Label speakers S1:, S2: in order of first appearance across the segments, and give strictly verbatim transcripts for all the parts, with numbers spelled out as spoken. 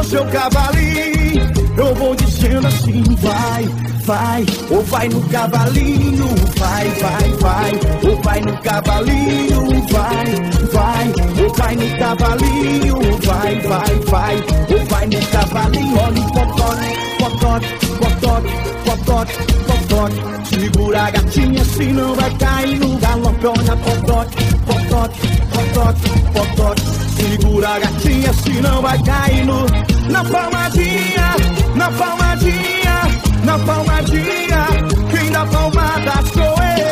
S1: seu cavalinho. Eu vou dizendo assim, vai, vai, ou vai no cavalinho, vai, vai, vai, ou vai no cavalinho, vai, vai, ou vai no cavalinho, vai, vai, vai, ou vai no cavalinho. Olha o potote, potote, potote, potote, potote. Segura a gatinha, senão vai cair no galope. Olha potote, potote, potote, potote. Segura a gatinha, senão vai cair no... Na palmadinha, na palmadinha, na palmadinha. Quem dá palmada sou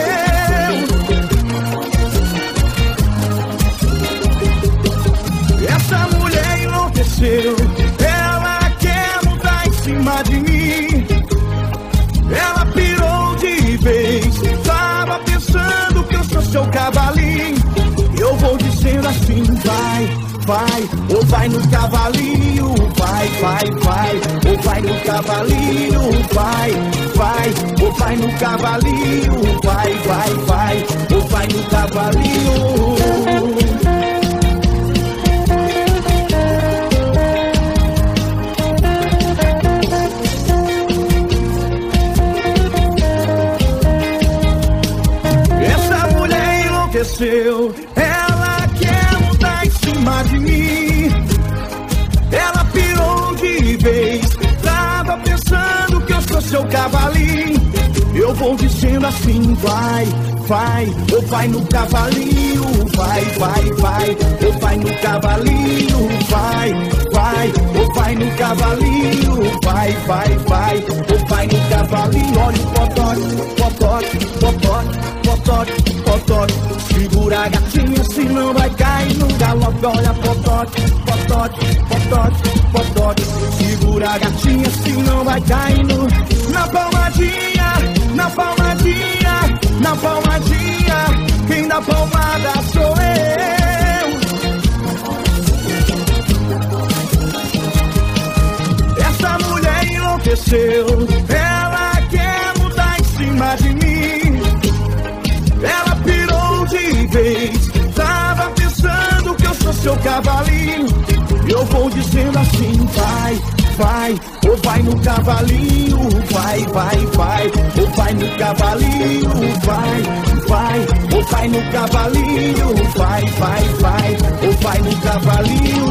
S1: eu. Essa mulher enlouqueceu, ela quer mudar em cima de mim. Ela pirou de vez, tava pensando que eu sou seu cavalinho. Eu vou dizendo assim, vai, vai, ou vai no cavalinho, vai, vai, vai, ou vai no cavalinho, vai, vai, ou vai no cavalinho, vai, vai, vai, ou vai no cavalinho. Essa mulher enlouqueceu, ela quer mudar em cima de mim. Ela pirou de vez, tava pensando que eu sou seu cavalinho. Eu vou dizendo assim, vai, vai, ou vai no cavalinho, vai, vai, vai, ou vai no cavalinho, vai, vai, ou vai no cavalinho, vai, vai, vai, ou vai no cavalinho. Olha o potote, potote, potote, potote, potote. Segura a gatinha, senão vai cair no galope. Olha potote, potote, potote, potote. Segura a gatinha, senão vai cair no... Na palmadinha, na palmadinha, na palmadinha. Quem dá palmada sou eu. Essa mulher enlouqueceu, ela quer mudar em cima de mim. Ela pirou de vez, tava pensando que eu sou seu cavalinho. Eu vou dizendo assim, vai, vai, ou vai no cavalinho, vai, vai, vai, ou vai no cavalinho, vai, vai, ou vai no cavalinho, vai, vai, vai, ou vai no cavalinho.